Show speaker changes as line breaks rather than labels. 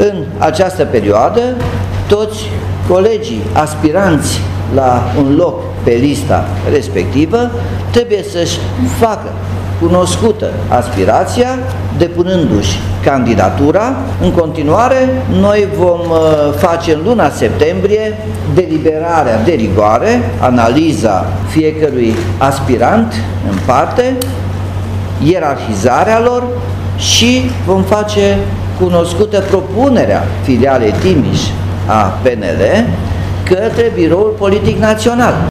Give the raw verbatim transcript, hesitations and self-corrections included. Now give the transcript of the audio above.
În această perioadă, toți colegii aspiranți la un loc pe lista respectivă trebuie să-și facă cunoscută aspirația, depunându-și candidatura. În continuare, noi vom face în luna septembrie deliberarea de rigoare, analiza fiecărui aspirant în parte, ierarhizarea lor și vom face cunoscută propunerea filialei Timiș a P N L către Biroul Politic Național.